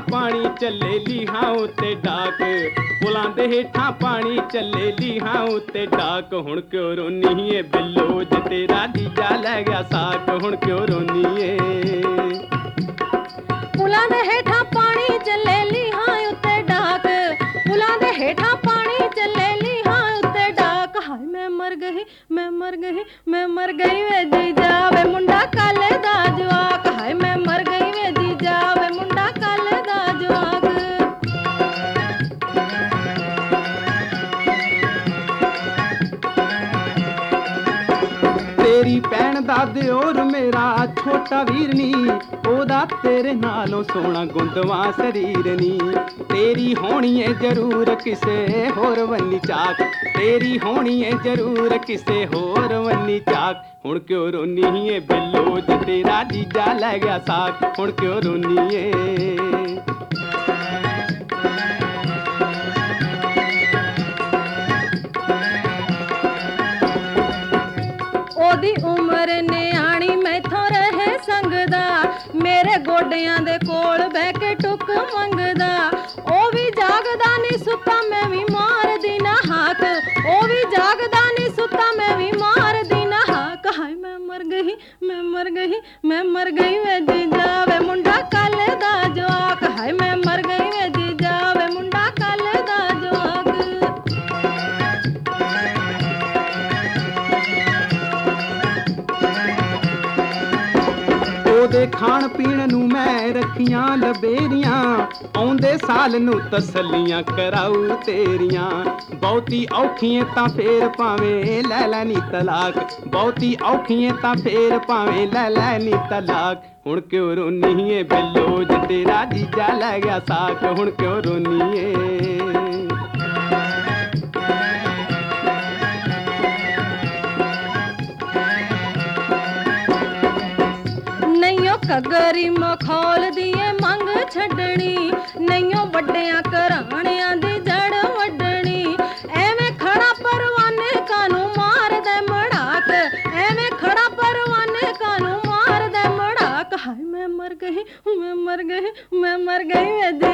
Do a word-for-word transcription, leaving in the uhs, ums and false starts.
ਪਾਣੀ ਚੱਲੇ ਲੀਹਾਂ ਉੱਤੇ ਡਾਕ, ਪੁਲਾਂ ਦੇ ਹੇਠਾਂ ਪਾਣੀ ਚੱਲੇ ਲੀਹਾਂ ਉੱਤੇ ਡਾਕ। ਹੁਣ ਕਿਉਂ ਰੋਨੀ ਏ ਬਿੱਲੋ ਜੇ ਤੇਰਾ ਜੀਜਾ ਲੈ ਗਿਆ ਸਾਕ, ਹੁਣ ਕਿਉਂ ਰੋਨੀ ਏ। ਪੁਲਾਂ ਦੇ ਹੇਠਾਂ ਪਾਣੀ ਚੱਲੇ ਲੀਹਾਂ ਉੱਤੇ ਡਾਕ, ਪੁਲਾਂ ਦੇ ਹੇਠਾਂ ਪਾਣੀ ਚੱਲੇ ਲੀਹਾਂ ਉੱਤੇ ਡਾਕ। ਹਾਏ ਮੈਂ ਮਰ ਗਈ, ਮੈਂ ਮਰ ਗਈ, ਮੈਂ ਮਰ ਗਈ ਵੇ ਜੀਜਾ ਵੇ ਮੁੰਡਾ ਕਾਲੇ ਦਾ ਜਵਾਕ। ਹਾਏ ਮੈਂ ਮਰ ਗਈ ਵੇ ਜੀਜਾ ਵੇ ਮੁੰਡਾ ਕਾਲੇ ਦਾ ਜਵਾਕ। ਤੇਰੀ ਭੈਣ ਦਾ ਦਿਓਰ ਮੇਰਾ ਛੋਟਾ ਵੀਰ ਨੀ, ਉਹਦਾ ਤੇਰੇ ਨਾਲੋਂ ਸੋਹਣਾ ਗੁੰਦਵਾ ਸਰੀਰ ਨੀ। ਤੇਰੀ ਹੋਣੀ ਏ ਜ਼ਰੂਰ ਕਿਸੇ ਹੋਰ ਵੰਨੀ ਚਾਕ, ਤੇਰੀ ਹੋਣੀ ਏ ਜ਼ਰੂਰ ਕਿਸੇ ਹੋਰ ਵੰਨੀ ਚਾਕ। ਹੁਣ ਕਿਉਂ ਰੋਨੀ ਏ ਬਿੱਲੋ ਜੇ ਤੇਰਾ ਜੀਜਾ ਲੈ ਗਿਆ ਸਾਕ, ਹੁਣ ਕਿਉਂ ਰੋਨੀ ਏ। ਉਹਦੀ ਉਮਰ ਨਿਆਣੀ ਮੈਥੋਂ ਰਹੇ ਸੰਗਦਾ, ਮੇਰੇ ਗੋਡਿਆਂ ਦੇ ਕੋਲ ਬਹਿ ਕੇ ਟੁੱਕ ਮੰਗਦਾ। ਉਹ ਵੀ ਜਾਗਦਾ ਨੀ ਸੁੱਤਾ ਮੈਂ ਵੀ ਮਾਰਦੀ ਨਾ ਹਾਕ, ਉਹ ਵੀ ਜਾਗਦਾ ਨੀ ਸੁੱਤਾ ਮੈਂ ਵੀ ਮਾਰਦੀ ਨਾ ਹਾਕ। ਹਾਏ ਮੈਂ ਮਰ ਗਈ, ਮੈਂ ਮਰ ਗਈ, ਮੈਂ ਮਰ ਗਈ ਵੇ ਜੀਜਾ ਵੇ ਮੁੰਡਾ ਕਾਲੇ ਦਾ ਜਵਾਕ। ਹਾਏ ਮੈਂ ਮਰ ਗਈ ਵੇ ਜੀਜਾ ਵੇ ਮੁੰਡਾ ਕਾਲੇ ਦਾ ਜਵਾਕ। ਉਹਦੇ ਖਾਣ ਪੀਣ ਨੂੰ ਮੈਂ ਰੱਖੀਆਂ ਲਬੇਰੀਆਂ, ਆਉਂਦੇ ਸਾਲ ਨੂੰ ਤਸੱਲੀਆਂ ਕਰਾਊ ਤੇਰੀਆਂ। ਬਹੁਤੀ ਔਖੀਏ ਤਾਂ ਫੇਰ ਭਾਵੇਂ ਲੈ ਲੈ ਨੀ ਤਲਾਕ, ਬਹੁਤੀ ਔਖੀਏ ਤਾਂ ਫੇਰ ਭਾਵੇਂ ਲੈ ਲੈ ਨੀ ਤਲਾਕ। ਹੁਣ ਕਿਉਂ ਰੋਨੀ ਏ ਬਿੱਲੋ ਜੇ ਤੇਰਾ ਜੀਜਾ ਲੈ ਗਿਆ ਸਾਕ, ਹੁਣ ਕਿਉਂ ਰੋਨੀ ਏ। ਨਹੀਂਓ ਘੱਗਰੀ ਮਖੌਲ ਦੀ ਏ ਮੰਗ ਛੱਡਣੀ, ਨਹੀਂਓ ਵੱਡਿਆਂ ਘਰਾਣਿਆਂ ਦੀ ਜੜ ਵੱਢਣੀ। ਐਵੇਂ ਖੜਾ ਪਰਵਾਨੇ ਕਾਨੂੰ ਮਾਰਦੇ ਮੜਾਕ, ਐਵੇਂ ਖੜਾ ਪਰਵਾਨੇ ਕਾਨੂੰ ਮਾਰਦੇ ਮੜਾਕ। ਹਾਏ ਮੈਂ ਮਰ ਗਈ, ਮੈਂ ਮਰ ਗਈ, ਮੈਂ ਮਰ ਗਈ ਵੇ